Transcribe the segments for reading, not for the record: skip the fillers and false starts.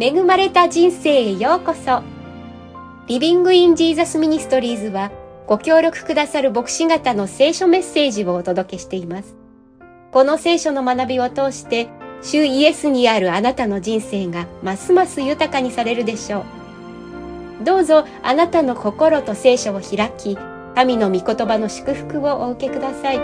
恵まれた人生へようこそ。リビングインジーザスミニストリーズはご協力くださる牧師方の聖書メッセージをお届けしています。この聖書の学びを通して主イエスにあるあなたの人生がますます豊かにされるでしょう。どうぞあなたの心と聖書を開き、神の御言葉の祝福をお受けください。 一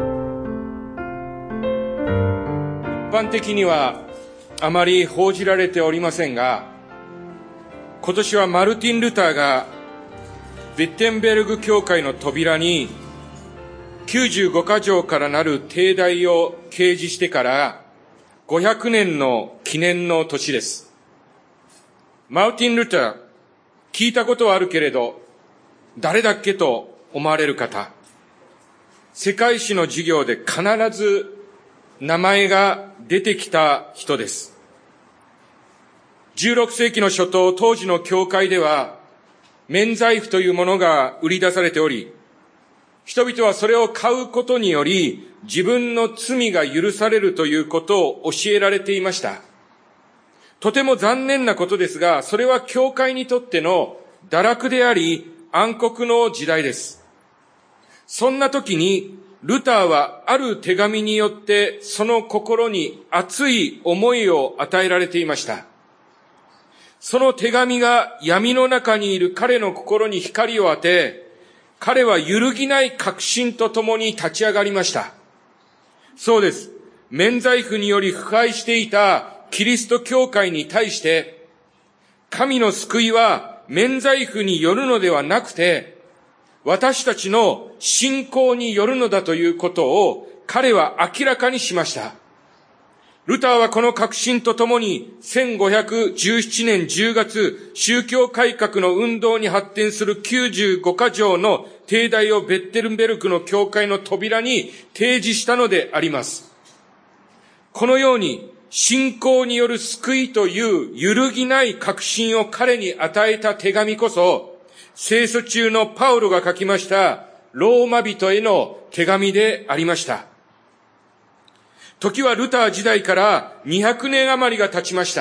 般的にはあまり報じられておりませんが、今年はマルティン・ルターがヴィッテンベルグ教会の扉に95か条からなる帝題を掲示してから500年の記念の年です。マルティン・ルター、聞いたことはあるけれど誰だっけと思われる方、世界史の授業で必ず名前が出てきた人です。16世紀の初頭、当時の教会では免罪符というものが売り出されており、人々はそれを買うことにより自分の罪が許されるということを教えられていました。とても残念なことですが、それは教会にとっての堕落であり暗黒の時代です。そんな時にルターはある手紙によってその心に熱い思いを与えられていました。その手紙が闇の中にいる彼の心に光を当て、彼は揺るぎない確信とともに立ち上がりました。そうです。免罪符により腐敗していたキリスト教会に対して、神の救いは免罪符によるのではなくて、私たちの信仰によるのだということを彼は明らかにしました。ルターはこの確信とともに1517年10月、宗教改革の運動に発展する95か条の帝題をベッテルンベルクの教会の扉に提示したのであります。このように信仰による救いという揺るぎない確信を彼に与えた手紙こそ、聖書中のパウロが書きましたローマ人への手紙でありました。時はルター時代から200年余りが経ちました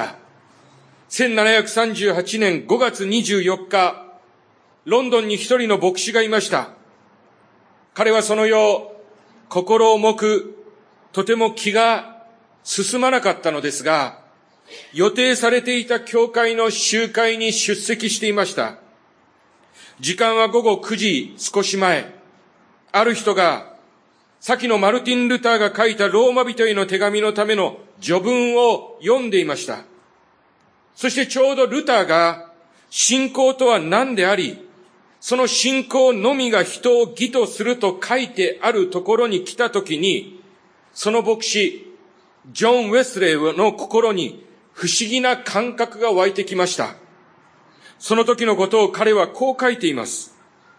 。1738年5月24日、ロンドンに一人の牧師がいました。彼はその夜、心重く、とても気が進まなかったのですが、予定されていた教会の集会に出席していました。時間は午後9時少し前、ある人が、先のマルティン・ルターが書いたローマ人への手紙のための序文を読んでいました。そしてちょうどルターが信仰とは何であり、その信仰のみが人を義とすると書いてあるところに来たときに、その牧師、ジョン・ウェスレーの心に不思議な感覚が湧いてきました。その時のことを彼はこう書いています。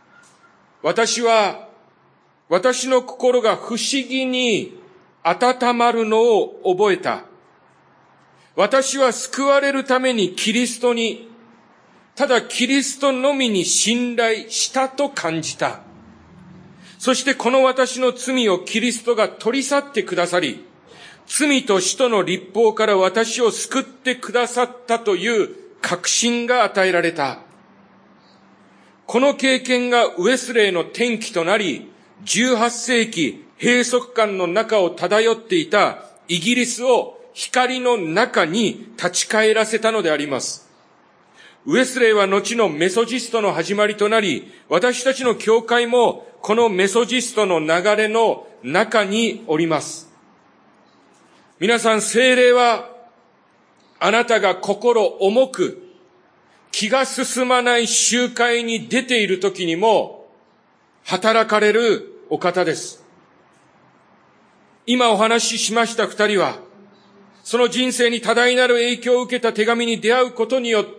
私の心が不思議に温まるのを覚えた。私は救われるためにキリストに、ただキリストのみに信頼したと感じた。そしてこの私の罪をキリストが取り去ってくださり、罪と死との律法から私を救ってくださったという確信が与えられた。この経験がウェスレーの転機となり、18世紀閉塞感の中を漂っていたイギリスを光の中に立ち返らせたのであります。ウェスレーは後のメソジストの始まりとなり、私たちの教会もこのメソジストの流れの中におります。皆さん、聖霊はあなたが心重く気が進まない集会に出ている時にも働かれるお方です。今お話ししました二人は、その人生に多大なる影響を受けた手紙に出会うことによって、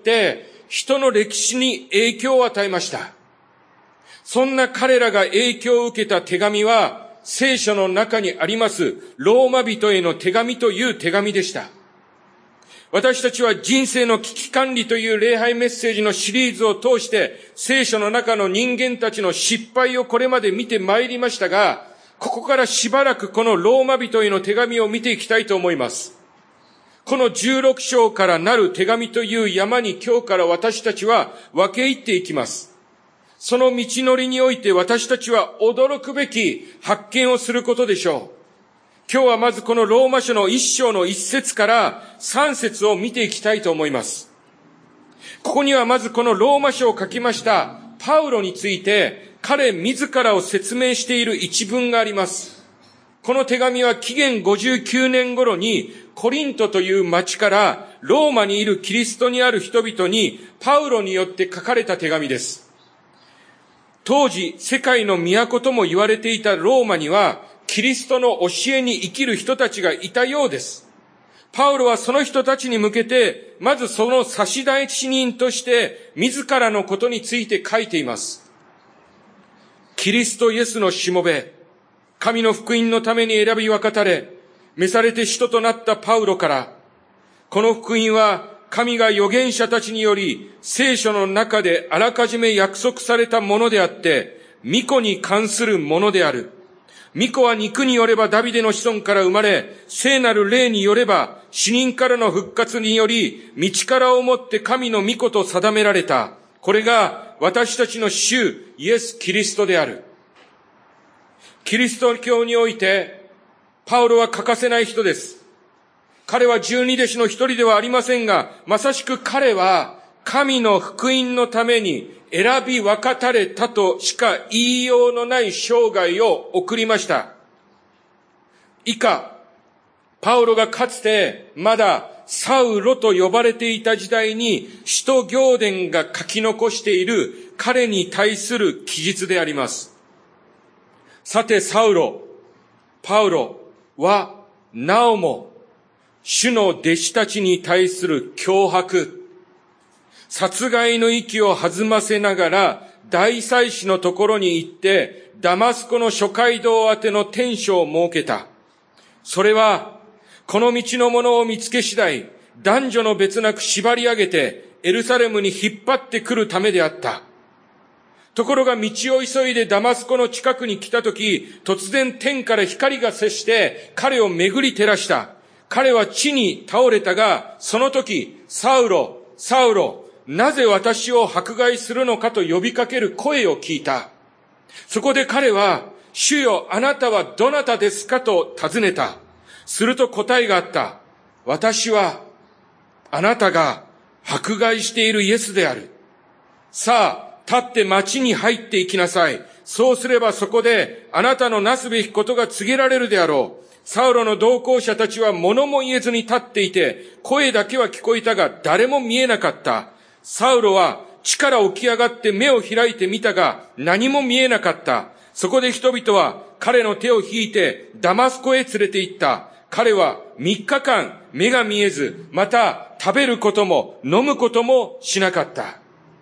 人の歴史に影響を与えました。そんな彼らが影響を受けた手紙は、聖書の中にあります、ローマ人への手紙という手紙でした。私たちは人生の危機管理という礼拝メッセージのシリーズを通して聖書の中の人間たちの失敗をこれまで見てまいりましたが、ここからしばらくこのローマ人への手紙を見ていきたいと思います。 この16章からなる手紙という山に今日から私たちは分け入っていきます。その道のりにおいて私たちは驚くべき発見をすることでしょう。今日はまずこのローマ書の1章の1節から3節を見ていきたいと思います。ここにはまずこのローマ書を書きましたパウロについて彼自らを説明している一文があります。この手紙は紀元59年頃にコリントという町からローマにいるキリストにある人々にパウロによって書かれた手紙です。当時世界の都とも言われていたローマにはキリストの教えに生きる人たちがいたようです。パウロはその人たちに向けてまずその差出人として自らのことについて書いています。キリストイエスのしもべ、神の福音のために選び分かたれ、召されて使徒となったパウロから、この福音は神が預言者たちにより聖書の中であらかじめ約束されたものであって、御子に関するものである。御子は肉によればダビデの子孫から生まれ、聖なる霊によれば死人からの復活により、道からをもって神の御子と定められた。これが私たちの主イエス・キリストである。キリスト教において、パウロは欠かせない人です。彼は12弟子の一人ではありませんが、まさしく彼は神の福音のために選び分かたれたとしか言いようのない生涯を送りました。以下、パウロがかつてまだサウロと呼ばれていた時代に使徒行伝が書き残している彼に対する記述であります。さてサウロ、パウロはなおも主の弟子たちに対する脅迫、殺害の息を弾ませながら大祭司のところに行ってダマスコの諸街道宛ての天書を設けた。それはこの道の者を見つけ次第、男女の別なく縛り上げてエルサレムに引っ張ってくるためであった。ところが道を急いでダマスコの近くに来たとき、突然天から光が接して彼を巡り照らした。彼は地に倒れたが、その時、サウロ、サウロ、なぜ私を迫害するのかと呼びかける声を聞いた。そこで彼は、主よ、あなたはどなたですかと尋ねた。すると答えがあった。私は、あなたが迫害しているイエスである。さあ、立って町に入っていきなさい。そうすればそこであなたのなすべきことが告げられるであろう。サウロの同行者たちは物も言えずに立っていて、声だけは聞こえたが誰も見えなかった。サウロは地から起き上がって目を開いてみたが何も見えなかった。そこで人々は彼の手を引いてダマスコへ連れて行った。彼は3日間目が見えず、また食べることも飲むこともしなかった。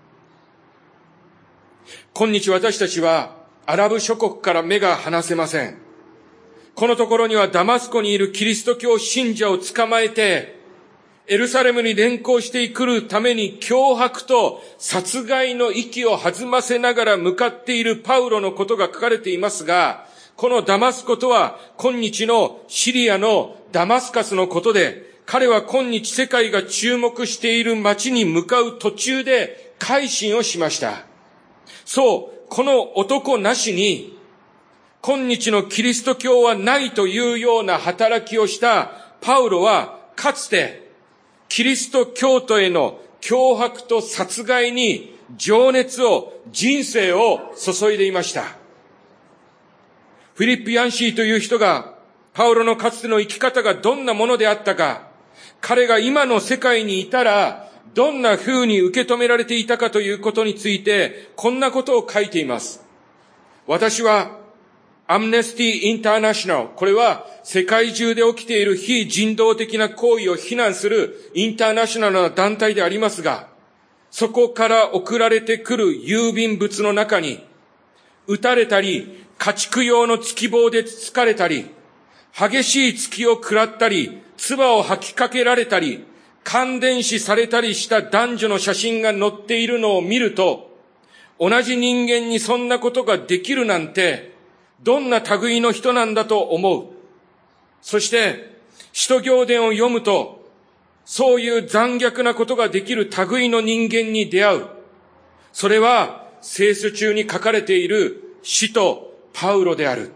今日私たちはアラブ諸国から目が離せません。このところにはダマスコにいるキリスト教信者を捕まえて、エルサレムに連行してくるために脅迫と殺害の息を弾ませながら向かっているパウロのことが書かれていますが、このダマスコとは今日のシリアのダマスカスのことで、彼は今日世界が注目している町に向かう途中で改心をしました。そう、この男なしに、今日のキリスト教はないというような働きをしたパウロは、かつてキリスト教徒への脅迫と殺害に情熱を、人生を注いでいました。フィリップ・ヤンシーという人が、パウロのかつての生き方がどんなものであったか、彼が今の世界にいたら、どんな風に受け止められていたかということについて、こんなことを書いています。私は、アムネスティ・インターナショナル、これは世界中で起きている非人道的な行為を非難するインターナショナルな団体でありますが、そこから送られてくる郵便物の中に、撃たれたり、家畜用の突き棒でつつかれたり、激しい突きを食らったり、唾を吐きかけられたり、感電死されたりした男女の写真が載っているのを見ると、同じ人間にそんなことができるなんて、どんな類の人なんだと思う。そして、使徒行伝を読むと、 そういう残虐なことができる類の人間に出会う。それは聖書中に書かれている使徒パウロである。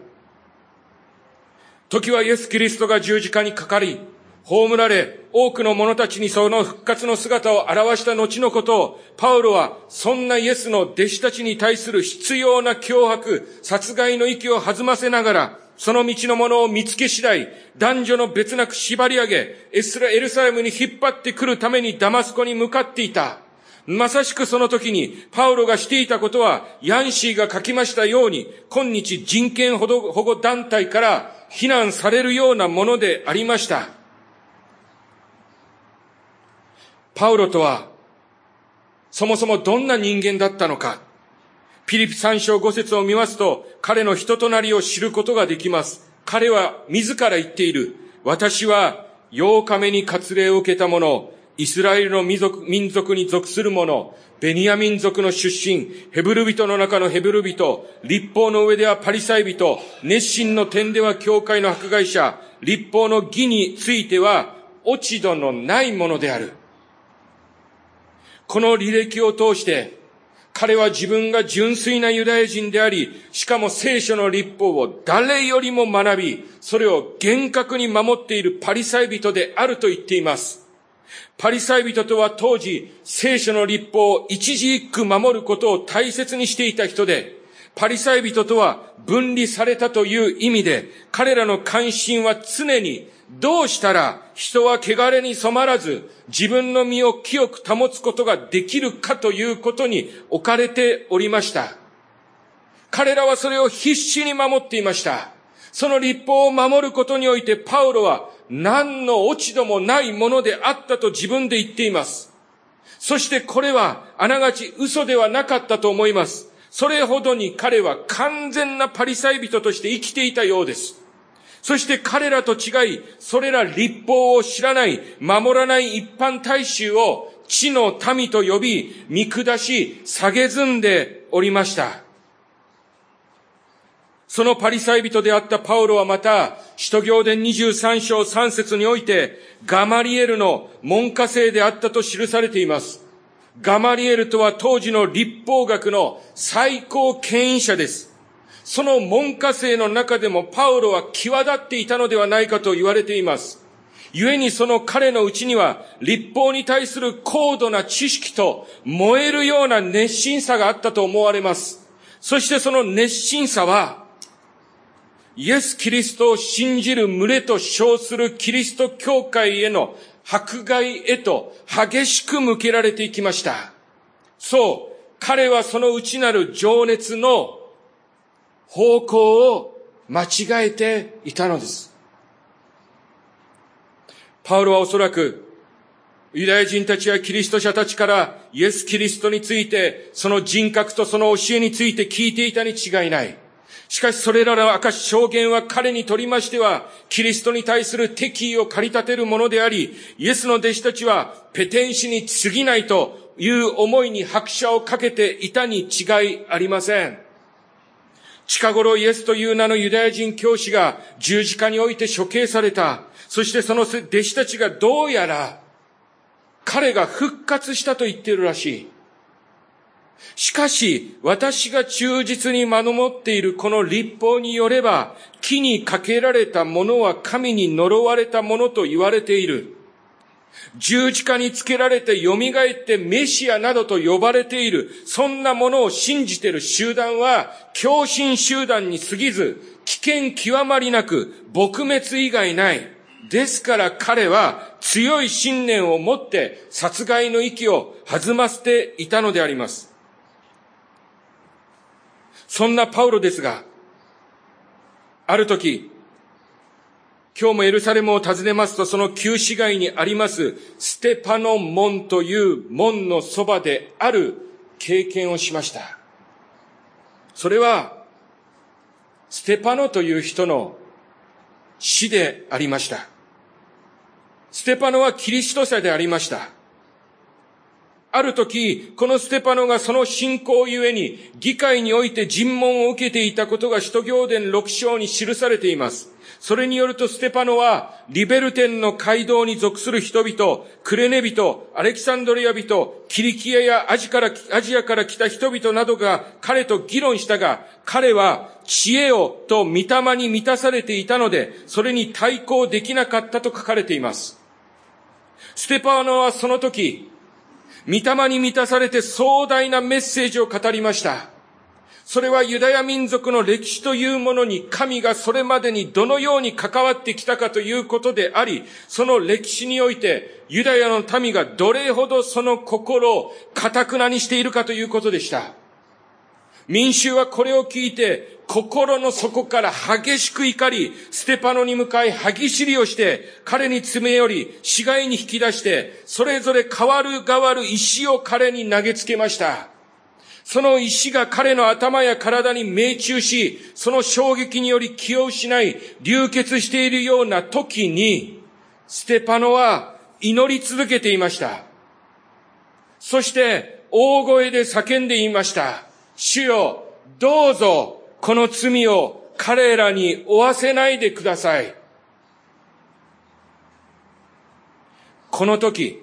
時はイエス・キリストが十字架にかかり、葬られ、多くの者たちにその復活の姿を表した後のことを、パウロはそんなイエスの弟子たちに対する必要な脅迫、殺害の息を弾ませながら、その道の者を見つけ次第、男女の別なく縛り上げ、エルサレムに引っ張ってくるためにダマスコに向かっていた。まさしくその時に、パウロがしていたことは、ヤンシーが書きましたように、今日人権保護団体から非難されるようなものでありました。パウロとは、そもそもどんな人間だったのか。ピリピ3章5節を見ますと、彼の人となりを知ることができます。彼は自ら言っている。私は8日目に割礼を受けた者、イスラエルの民族に属する者、ベニヤ民族の出身、ヘブル人の中のヘブル人、律法の上ではパリサイ人、熱心の点では教会の迫害者、律法の義については落ち度のないものである。この履歴を通して、彼は自分が純粋なユダヤ人であり、しかも聖書の律法を誰よりも学び、それを厳格に守っているパリサイ人であると言っています。パリサイ人とは当時、聖書の律法を一字一句守ることを大切にしていた人で、パリサイ人とは分離されたという意味で、彼らの関心は常にどうしたら人は汚れに染まらず自分の身を清く保つことができるかということに置かれておりました。彼らはそれを必死に守っていました。その律法を守ることにおいてパウロは何の落ち度もないものであったと自分で言っています。そしてこれはあながち嘘ではなかったと思います。それほどに彼は完全なパリサイ人として生きていたようです。そして彼らと違い、それら律法を知らない、守らない一般大衆を地の民と呼び、見下し、蔑んでおりました。そのパリサイ人であったパウロはまた、使徒行伝23章3節において、ガマリエルの門下生であったと記されています。ガマリエルとは当時の律法学の最高権威者です。その門下生の中でもパウロは際立っていたのではないかと言われています。故にその彼のうちには律法に対する高度な知識と燃えるような熱心さがあったと思われます。そしてその熱心さはイエス・キリストを信じる群れと称するキリスト教会への迫害へと激しく向けられていきました。そう、彼はその内なる情熱の方向を間違えていたのです。パウロはおそらくユダヤ人たちやキリスト者たちからイエス・キリストについてその人格とその教えについて聞いていたに違いない。しかしそれらの証証言は彼にとりましてはキリストに対する敵意を駆り立てるものであり、イエスの弟子たちはペテン師に過ぎないという思いに拍車をかけていたに違いありません。近頃イエスという名のユダヤ人教師が十字架において処刑された。そしてその弟子たちがどうやら彼が復活したと言っているらしい。しかし私が忠実に守っているこの律法によれば、木にかけられたものは神に呪われたものと言われている。十字架につけられて蘇ってメシアなどと呼ばれている、そんなものを信じている集団は狂信集団に過ぎず、危険極まりなく撲滅以外ない。ですから彼は強い信念を持って殺害の息を弾ませていたのであります。そんなパウロですが、ある時、今日もエルサレムを訪ねますと、その旧市街にありますステパノ門という門のそばである経験をしました。それはステパノという人の死でありました。ステパノはキリスト者でありました。 ある時、このステパノがその信仰ゆえに、議会において尋問を受けていたことが使徒行伝6章に記されています。それによるとステパノは、リベルテンの街道に属する人々、クレネ人、アレキサンドリア人、キリキアやアジアから来た人々などが彼と議論したが、彼は知恵をと御霊に満たされていたので、それに対抗できなかったと書かれています。ステパノはその時、御霊に満たされて壮大なメッセージを語りました。それはユダヤ民族の歴史というものに神がそれまでにどのように関わってきたかということであり、その歴史においてユダヤの民がどれほどその心を堅なにしているかということでした。民衆はこれを聞いて心の底から激しく怒り、ステパノに向かい歯ぎしりをして彼に詰め寄り死骸に引き出して、それぞれ代わる石を彼に投げつけました。その石が彼の頭や体に命中し、その衝撃により気を失い、流血しているような時に、ステパノは祈り続けていました。そして大声で叫んで言いました。主よ、どうぞこの罪を彼らに負わせないでください。この時、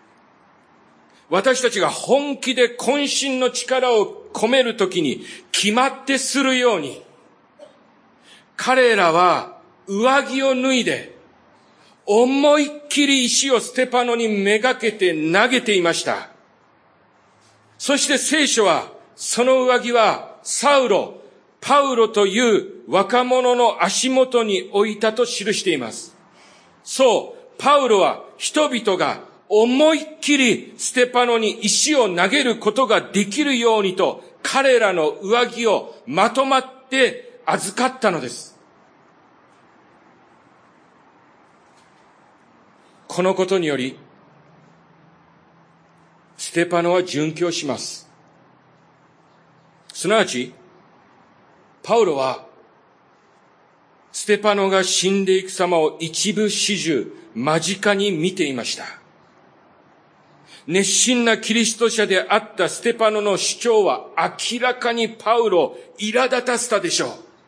私たちが本気で渾身の力を込めるときに決まってするように、彼らは上着を脱いで思いっきり石をステパノにめがけて投げていました。そして聖書はその上着はパウロという若者の足元に置いたと記しています。そう、パウロは人々が思いっきりステパノに石を投げることができるようにと彼らの上着をまとまって預かったのです。このことによりステパノは殉教します。すなわちパウロはステパノが死んでいく様を一部始終間近に見ていました。熱心なキリスト者であったステパノの主張は明らかにパウロを苛立たせたでしょう。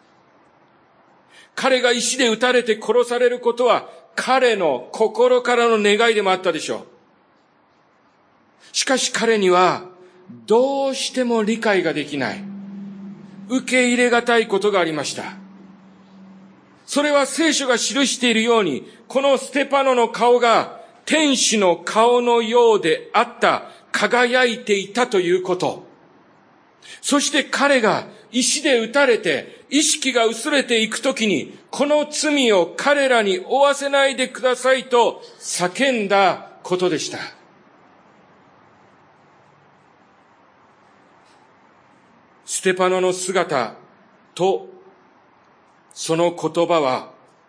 彼が石で撃たれて殺されることは彼の心からの願いでもあったでしょう。しかし彼にはどうしても理解ができない、受け入れがたいことがありました。それは聖書が記しているように、このステパノの顔が天使の顔のようであった、輝いていたということ。そして彼が石で撃たれて意識が薄れていくときに、この罪を彼らに負わせないでくださいと叫んだことでした。ステパノの姿とその言葉は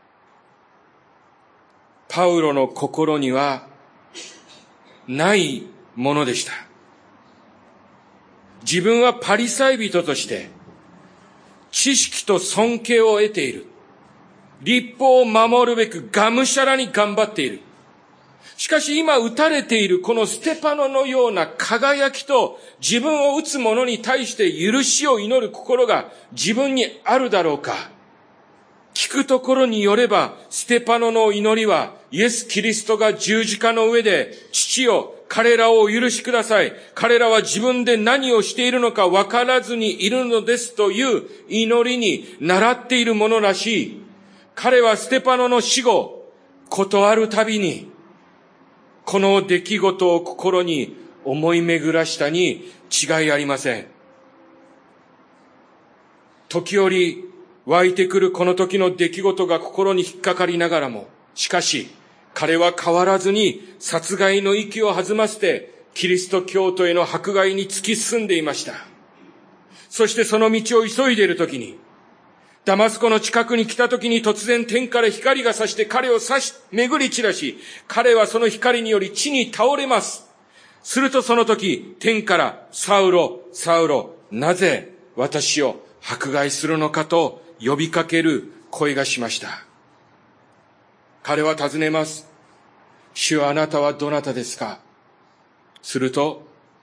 パウロの心にはないものでした。自分はパリサイ人として知識と尊敬を得ている。律法を守るべくがむしゃらに頑張っている。しかし今撃たれているこのステパノのような輝きと、自分を撃つ者に対して許しを祈る心が自分にあるだろうか。聞くところによれば、ステパノの祈りはイエス・キリストが十字架の上で、父よ、彼らをお許しください。彼らは自分で何をしているのか分からずにいるのですという祈りに倣っているものらしい。彼はステパノの死後、ことあるたびに、この出来事を心に思い巡らしたに違いありません。時折湧いてくるこの時の出来事が心に引っかかりながらも、しかし彼は変わらずに殺害の息を弾ませてキリスト教徒への迫害に突き進んでいました。そしてその道を急いでいる時に、ダマスコの近くに来た時に突然天から光が差して彼を巡り散らし、彼はその光により地に倒れます。するとその時、天からサウロ、サウロ、なぜ私を迫害するのかと呼びかける声がしました。彼は尋ねます。主はあなたはどなたですか？すると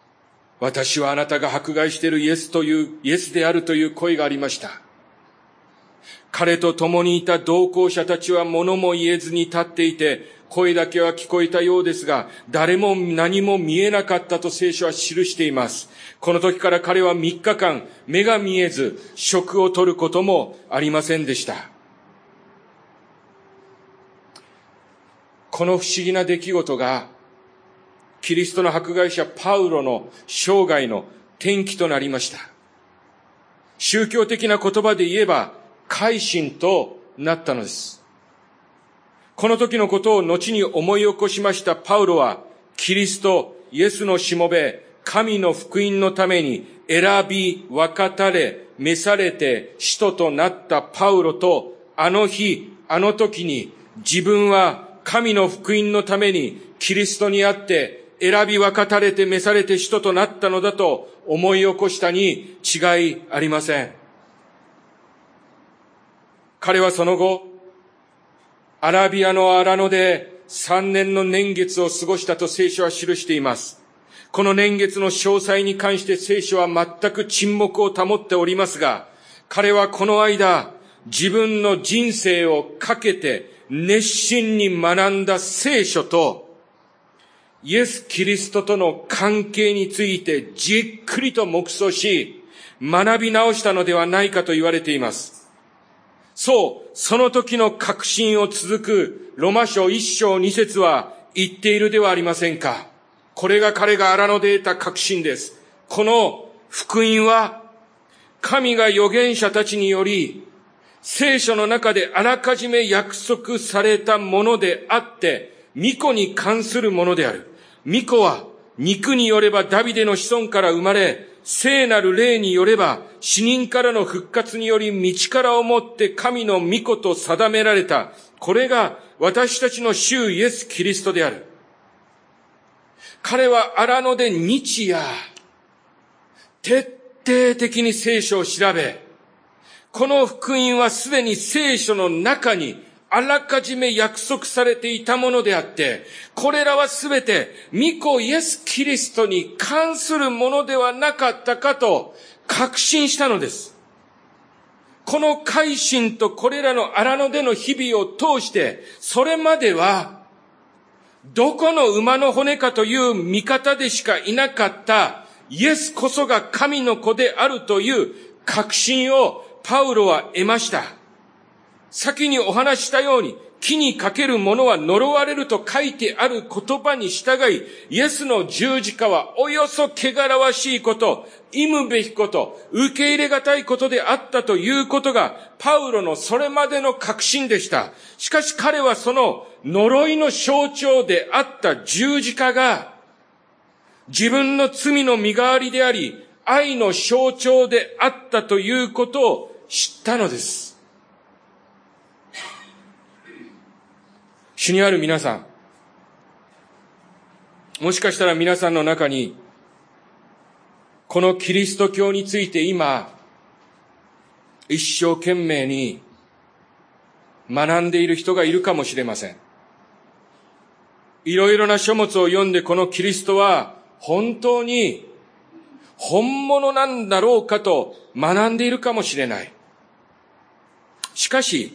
私はあなたが迫害しているイエスであるという声がありました。彼と共にいた同行者たちは物も言えずに立っていて、声だけは聞こえたようですが、誰も何も見えなかったと聖書は記しています。この時から彼は3日間目が見えず、食を取ることもありませんでした。この不思議な出来事が、キリストの迫害者パウロの生涯の転機となりました。宗教的な言葉で言えば、改心となったのです。この時のことを後に思い起こしましたパウロは、キリスト、イエスのしもべ、神の福音のために選び、分かたれ、召されて使徒となったパウロと、あの日、あの時に自分は神の福音のためにキリストにあって選び分かたれて召されて使徒となったのだと思い起こしたに違いありません。彼はその後、アラビアの荒野で3年の年月を過ごしたと聖書は記しています。この年月の詳細に関して聖書は全く沈黙を保っておりますが、彼はこの間、自分の人生をかけて熱心に学んだ聖書と、イエス・キリストとの関係についてじっくりと黙想し、学び直したのではないかと言われています。そう、その時の確信を続くロマ書1章2節は言っているではありませんか。これが彼が荒野で得た確信です。この福音は、神が預言者たちにより、聖書の中であらかじめ約束されたものであって、御子に関するものである。御子は肉によればダビデの子孫から生まれ、聖なる霊によれば死人からの復活により道からをもって神の御子と定められた。これが私たちの主イエス・キリストである。彼は荒野で日夜、徹底的に聖書を調べ、この福音はすでに聖書の中にあらかじめ約束されていたものであって、これらはすべて御子イエス・キリストに関するものではなかったかと確信したのです。この改心とこれらの荒野での日々を通して、それまではどこの馬の骨かという見方でしかいなかったイエスこそが神の子であるという確信をパウロは得ました。先にお話したように、木にかける者は呪われると書いてある言葉に従い、イエスの十字架はおよそ汚らわしいこと、忌むべきこと、受け入れがたいことであったということが、パウロのそれまでの確信でした。しかし彼はその呪いの象徴であった十字架が、自分の罪の身代わりであり、愛の象徴であったということを知ったのです。主にある皆さん、もしかしたら皆さんの中に、このキリスト教について今、一生懸命に学んでいる人がいるかもしれません。いろいろな書物を読んでこのキリストは本当に本物なんだろうかと学んでいるかもしれない。しかし、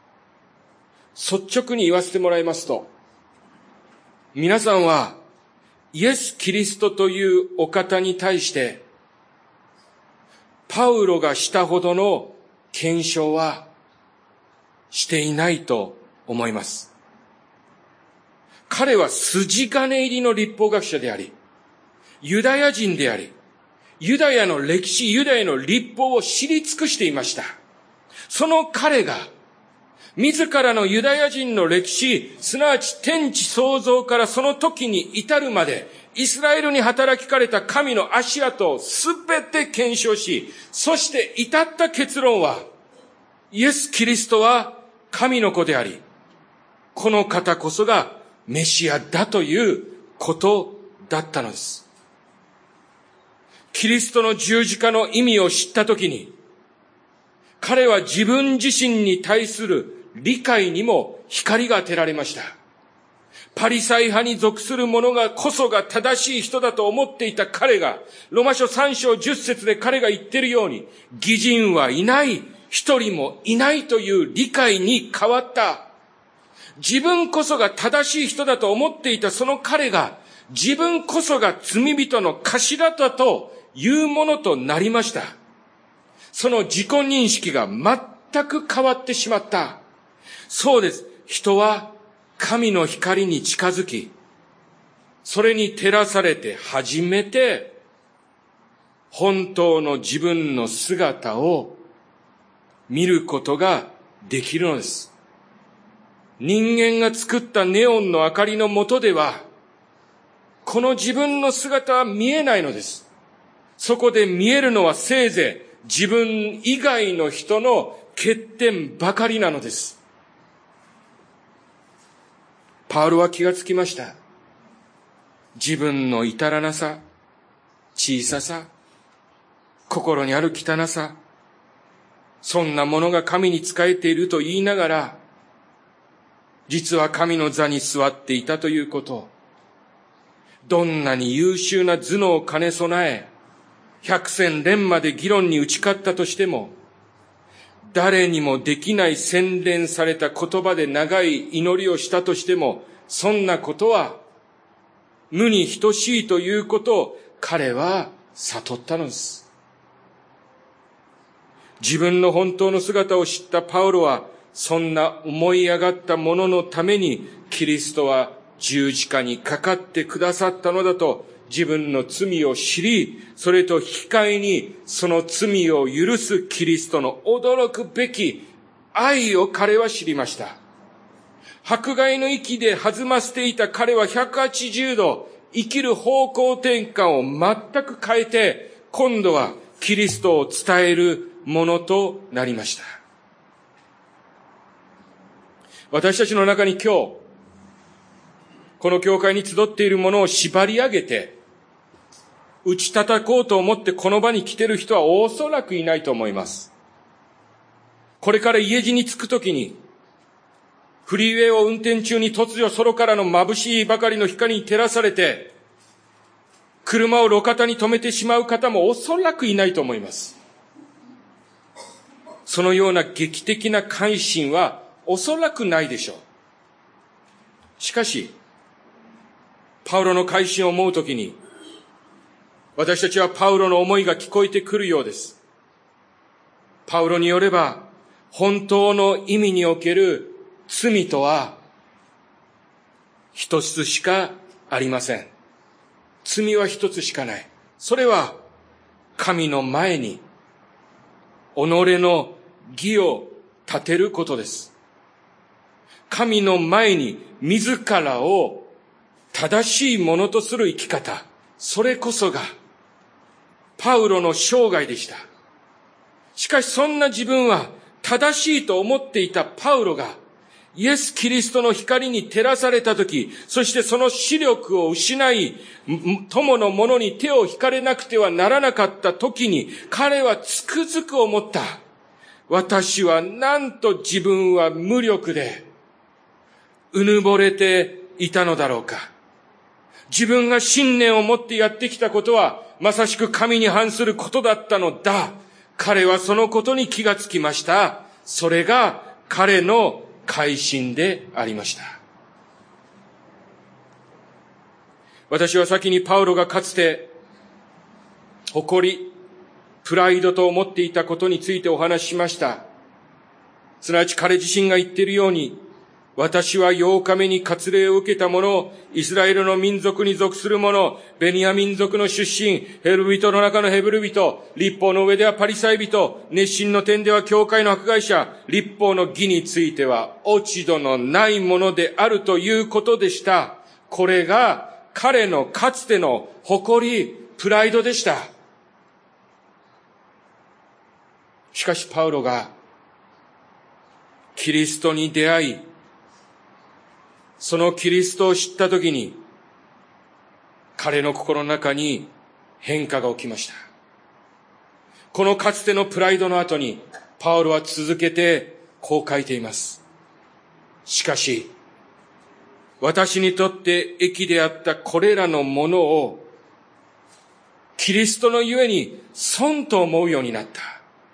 率直に言わせてもらいますと、皆さんはイエス・キリストというお方に対して、パウロがしたほどの検証はしていないと思います。彼は筋金入りの律法学者であり、ユダヤ人であり、ユダヤの歴史、ユダヤの律法を知り尽くしていました。その彼が、自らのユダヤ人の歴史、すなわち天地創造からその時に至るまで、イスラエルに働きかれた神の足跡をすべて検証し、そして至った結論は、イエス・キリストは神の子であり、この方こそがメシアだということだったのです。キリストの十字架の意味を知ったときに、彼は自分自身に対する理解にも光が当てられました。 パリサイ派に属する者がこそが正しい人だと思っていた彼が、ロマ書3章10節で彼が言っているように、義人はいない、一人もいないという理解に変わった。自分こそが正しい人だと思っていたその彼が、自分こそが罪人の頭だというものとなりました。その自己認識が全く変わってしまった。そうです。人は神の光に近づき、それに照らされて初めて、本当の自分の姿を見ることができるのです。人間が作ったネオンの明かりの下では、この自分の姿は見えないのです。そこで見えるのはせいぜい自分以外の人の欠点ばかりなのです。パウロは気がつきました。自分の至らなさ、小ささ、心にある汚さ、そんなものが神に仕えていると言いながら、実は神の座に座っていたということ。どんなに優秀な頭脳を兼ね備え、百戦錬磨で議論に打ち勝ったとしても、誰にもできない洗練された言葉で長い祈りをしたとしても、そんなことは無に等しいということを彼は悟ったのです。自分の本当の姿を知ったパウロは、そんな思い上がったもののためにキリストは十字架にかかってくださったのだと自分の罪を知り、それと引き換えにその罪を許すキリストの驚くべき愛を彼は知りました。迫害の域で弾ませていた彼は180度生きる方向転換を全く変えて、今度はキリストを伝えるものとなりました。私たちの中に今日、この教会に集っているものを縛り上げて、打ち叩こうと思ってこの場に来ている人はおそらくいないと思います。これから家路に着くときに、フリーウェイを運転中に突如空からの眩しいばかりの光に照らされて、車を路肩に止めてしまう方もおそらくいないと思います。そのような劇的な改心はおそらくないでしょう。しかし、パウロの改心を思うときに、私たちはパウロの思いが聞こえてくるようです。パウロによれば、本当の意味における罪とは、一つしかありません。罪は一つしかない。それは、神の前に、己の義を立てることです。神の前に自らを正しいものとする生き方。それこそが、パウロの生涯でした。しかしそんな自分は正しいと思っていたパウロが、イエス・キリストの光に照らされたとき、そしてその視力を失い、友の者に手を引かれなくてはならなかったときに、彼はつくづく思った。私はなんと自分は無力で、うぬぼれていたのだろうか。自分が信念を持ってやってきたことは、まさしく神に反することだったのだ。彼はそのことに気がつきました。それが彼の改心でありました。私は先にパウロがかつて誇り、プライドと思っていたことについてお話ししました。すなわち彼自身が言っているように、私は8日目に割礼を受けた者、イスラエルの民族に属する者、ベニヤ民族の出身、ヘブル人の中のヘブル人、律法の上ではパリサイ人、熱心の点では教会の迫害者、律法の義については落ち度のないものであるということでした。これが彼のかつての誇り、プライドでした。しかしパウロがキリストに出会い、そのキリストを知ったときに、彼の心の中に変化が起きました。このかつてのプライドの後に、パウロは続けてこう書いています。しかし、 私にとって益であったこれらのものを、キリストのゆえに損と思うようになった。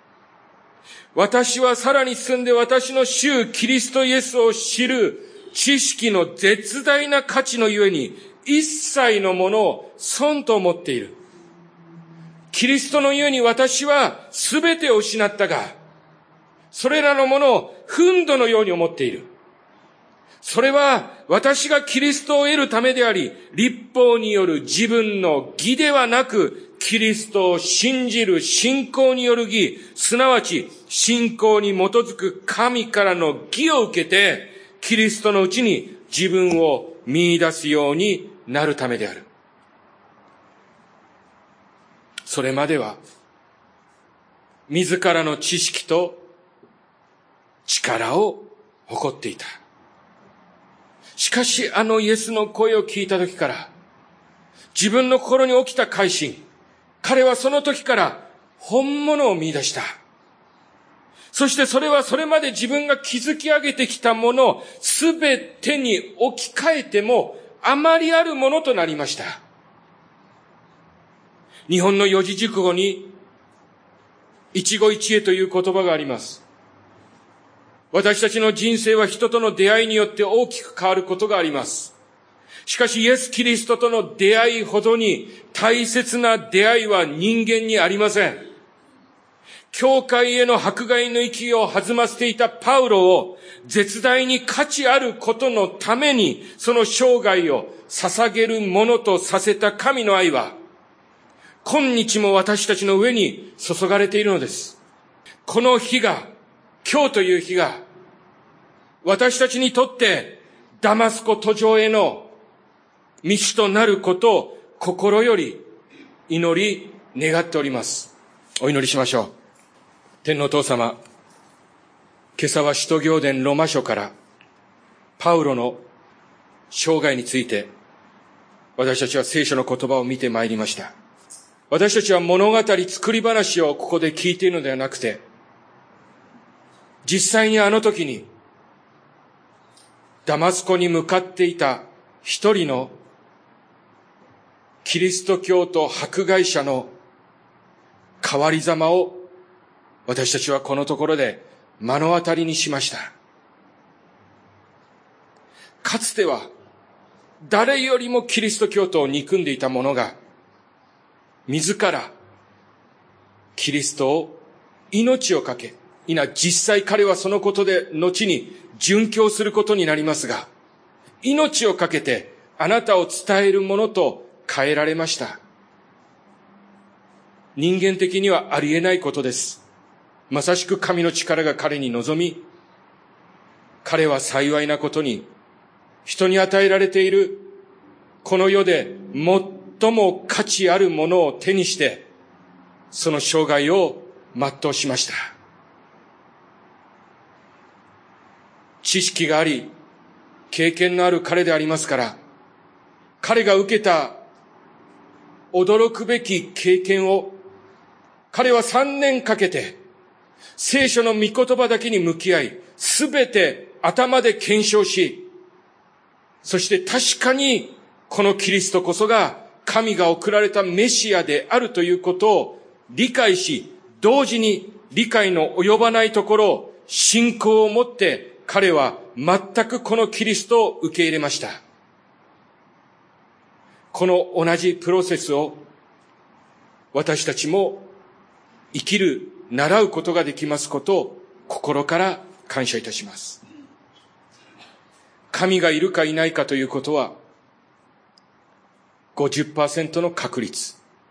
私はさらに進んで私の主キリストイエスを知る知識の絶大な価値のゆえに一切のものを損と思っている。キリストのゆえに私はすべてを失ったが、それらのものを憤怒のように思っている。それは私がキリストを得るためであり、律法による自分の義ではなく、キリストを信じる信仰による義、すなわち信仰に基づく神からの義を受けて、キリストのうちに自分を見出すようになるためである。それまでは、自らの知識と力を誇っていた。しかしあのイエスの声を聞いた時から、自分の心に起きた改心、彼はその時から本物を見出した。そしてそれはそれまで自分が築き上げてきたものすべてに置き換えてもあまりあるものとなりました。日本の四字熟語に一期一会という言葉があります。私たちの人生は人との出会いによって大きく変わることがあります。しかしイエス・キリストとの出会いほどに大切な出会いは人間にありません。教会への迫害の息を弾ませていたパウロを絶大に価値あることのためにその生涯を捧げるものとさせた神の愛は今日も私たちの上に注がれているのです。この日が、今日という日が私たちにとってダマスコ途上への道となることを心より祈り願っております。お祈りしましょう。天のお父様、今朝は使徒行伝ロマ書からパウロの生涯について私たちは聖書の言葉を見てまいりました。私たちは物語作り話をここで聞いているのではなくて、実際にあの時にダマスコに向かっていた一人のキリスト教徒迫害者の変わりざまを私たちはこのところで目の当たりにしました。かつては誰よりもキリスト教徒を憎んでいた者が自らキリストを命を懸け、実際彼はそのことで後に殉教することになりますが、命を懸けてあなたを伝えるものと変えられました。人間的にはありえないことです。まさしく神の力が彼に臨み、彼は幸いなことに人に与えられているこの世で最も価値あるものを手にしてその生涯を全うしました。知識があり経験のある彼でありますから、彼が受けた驚くべき経験を彼は3年かけて聖書の御言葉だけに向き合い、すべて頭で検証し、そして確かにこのキリストこそが神が送られたメシアであるということを理解し、同時に理解の及ばないところを信仰を持って彼は全くこのキリストを受け入れました。この同じプロセスを私たちも生きる、習うことができますことを心から感謝いたします。神がいるかいないかということは 50% の確率。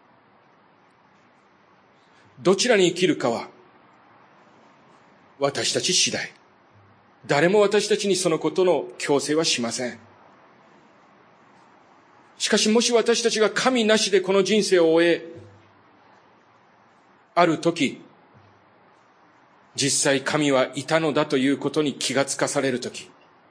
どちらに生きるかは私たち次第。誰も私たちにそのことの強制はしません。しかしもし私たちが神なしでこの人生を終え、ある時、実際神はいたのだということに気がつかされる時、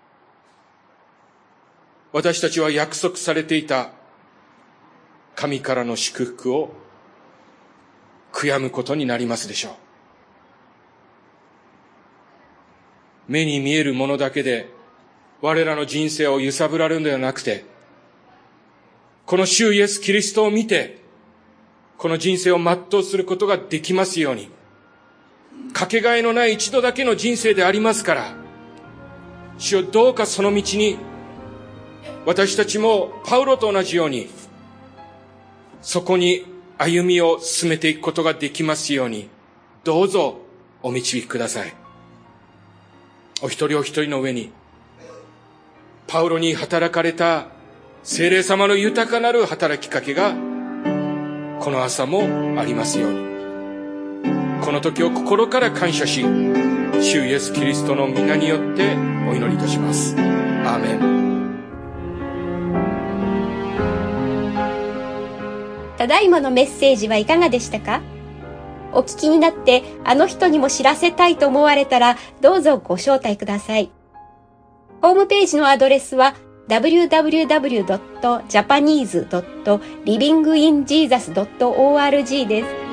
私たちは約束されていた神からの祝福を悔やむことになりますでしょう。目に見えるものだけで我らの人生を揺さぶられるのではなくて、この主イエスキリストを見て、この人生を全うすることができますように、かけがえのない一度だけの人生でありますから、主よどうかその道に、私たちもパウロと同じように、そこに歩みを進めていくことができますように、どうぞお導きください。お一人お一人の上に、パウロに働かれた聖霊様の豊かなる働きかけが、この朝もありますように。この時を心から感謝し、主イエスキリストの皆によってお祈りいたします。アーメン。 ただいまのメッセージはいかがでしたか？お聞きになってあの人にも知らせたいと思われたらどうぞご招待ください。ホームページのアドレスは www.japanese.livinginjesus.org です。